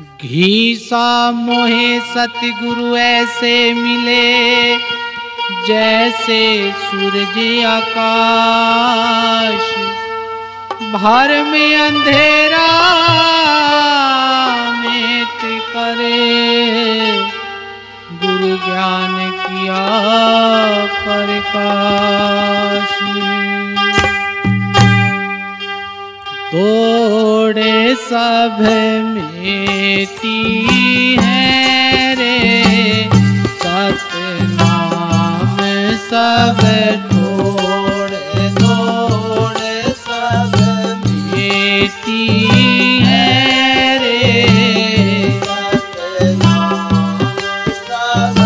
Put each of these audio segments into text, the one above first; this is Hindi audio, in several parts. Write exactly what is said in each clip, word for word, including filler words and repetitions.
घी सा मोहे सतगुरु ऐसे मिले, जैसे सूरज आकाश। भर में अंधेरा मेट करे, गुरु ज्ञान किया प्रकाश। तोड़े सब मेटी है रे, सतनाम सब तोड़े तोड़े सब मेटी है रे, सतनाम सब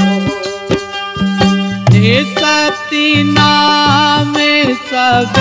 तोड़े सतनाम सब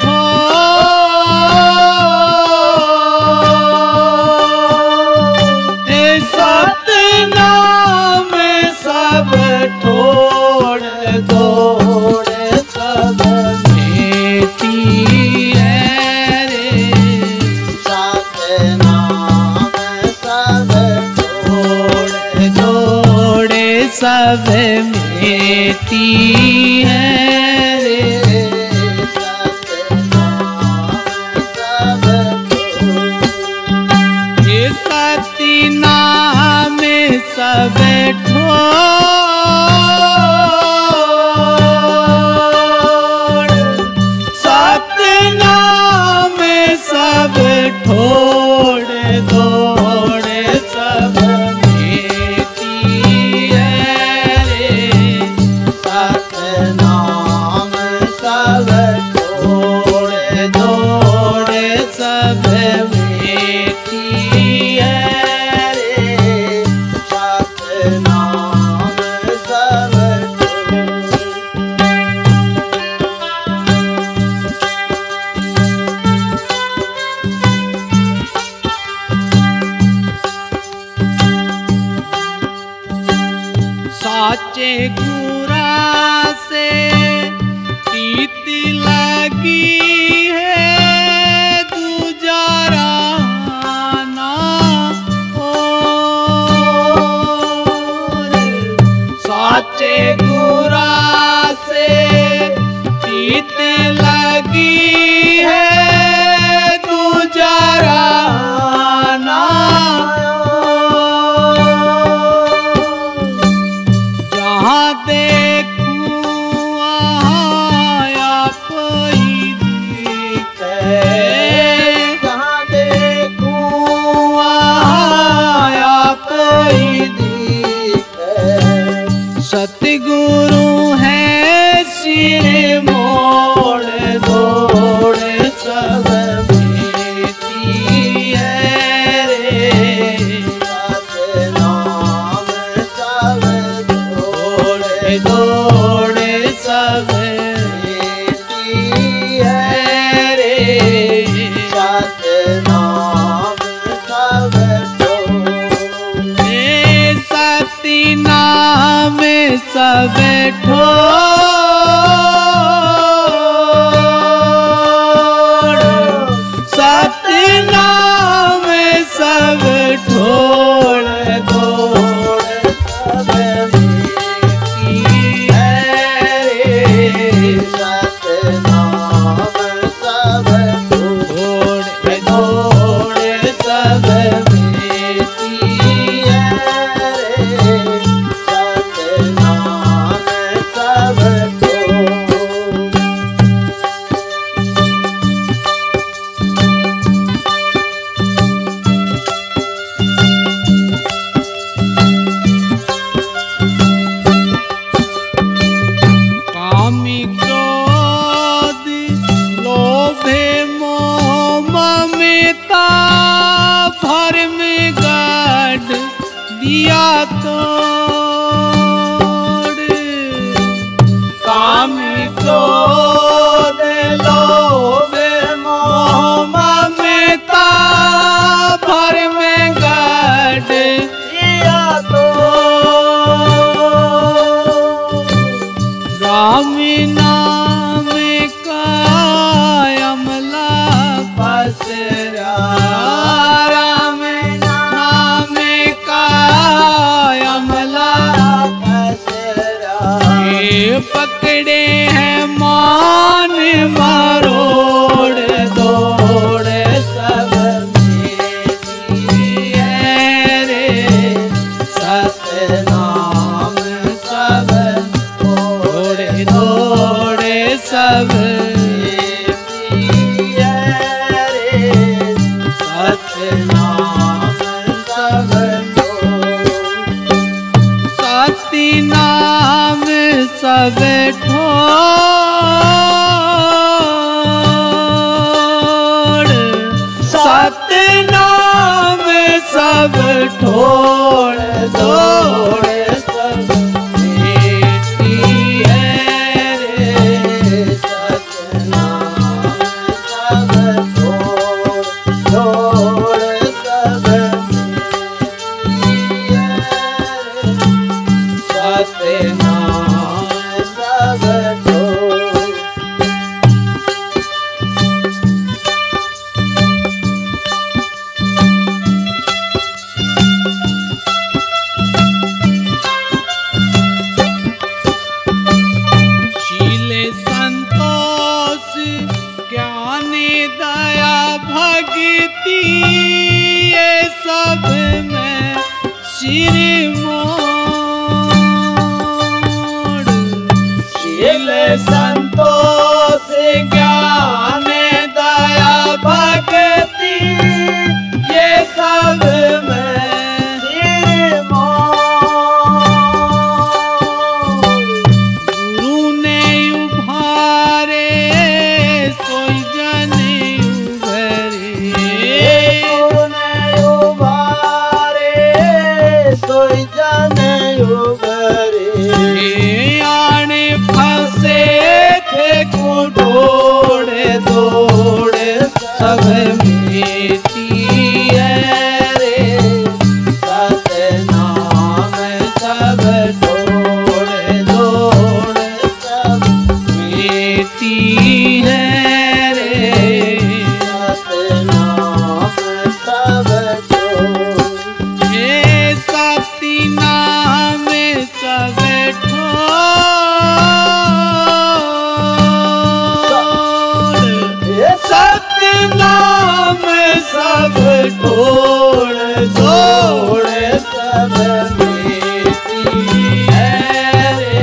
सब मेटी है रे, सतनाम सब ये सतनाम सब ठोड़, सतनाम सब ठोड़ दौड़े सब साचे गुरा से प्रीत लगी है, दूजा राना और। साचे गुरा से प्रीत लगी है, दूजा राना सतगुरु है सिर मोड़ दौड़ सब मेटी है रे, सतनाम सब दौड़ दौड़ सब मेटी है रे, सतनाम सब दौड़ सतनाम सब ठोड़, सतनाम सब ठोड़ दौड़ सब मेटी है रे, सतनाम सब ठोड़ दौड़ सब मेटी है रे, सतनाम सब कामी क्रोध लोभे मोह ममता, भर में गाड़ दिया तोड़। कामी क्रोध लोभे मोह ममता, भर में गाड़ दिया तोड़। राम नाम का अमला पसरा, राम नाम सब ठोड़, सतनाम सब ठोड़ दौड़ सब मेटी है रे। सतनाम सब ठोड़ दौड़ सब मेटी है रे। सतनाम सब ठोड़। शील संतोष ज्ञान दया भक्ति ये सब में सिर मोड़। शील संतोष ज्ञान दया भक्ति ये सब में सिर मोड़। गुरु ने उभारे सोई जन उभरे। गुरु ने उभारे सोई जन उभरे। आने फंसे थे कुडोड़े दौड़े सब मेटी है रे। सतनाम सब ठोड़ दौड़ सब मेटी है रे। सतनाम सब ठोड़। हे सती नाम सब ठोड़, सतनाम सब ठोड़ दौड़ सब मेटी है रे।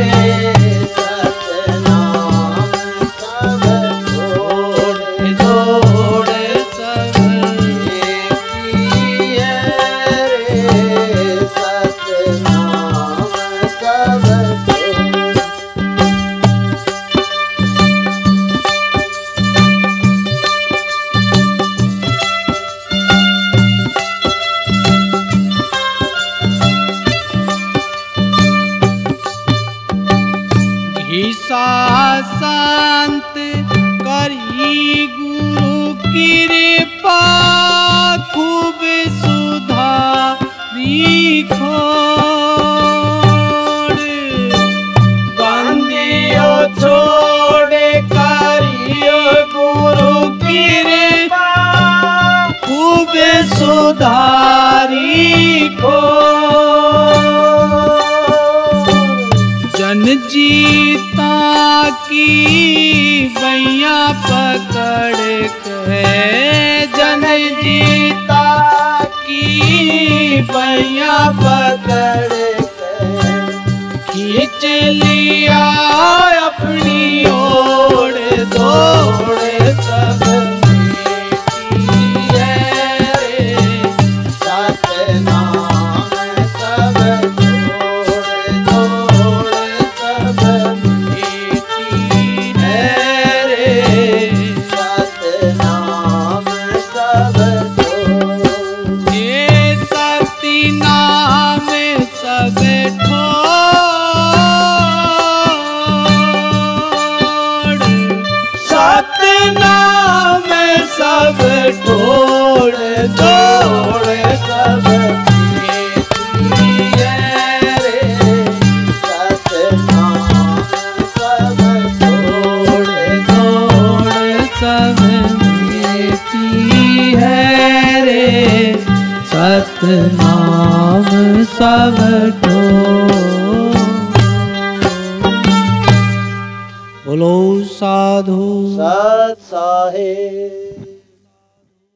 सतनाम सब ठोड़ दौड़ सब मेटी है रे। सतनाम सब ठोड़। ईसा शांत करी गुरु कृपा खूब सुधारी खोड़। बंदियो छोड़े करियो गुरु कृपा खूब सुधारी खोड़। जन जीता की बैया पकड़ के, जन जीता की बैया पकड़ के खींच लिया अपनी ओर दौड़ सब मेटी है रे। सतनाम सब ठोड़ दौड़ सब मेटी है रे। सतनाम सब ठोड़। हे सती नाम सब ठोड़, सतनाम सब ठोड़ दौड़ सब मेटी है रे। सतनाम सब ठोड़ दौड़ सब मेटी है रे। सतनाम सब ठोड़। बोलो साधु सत साहेब।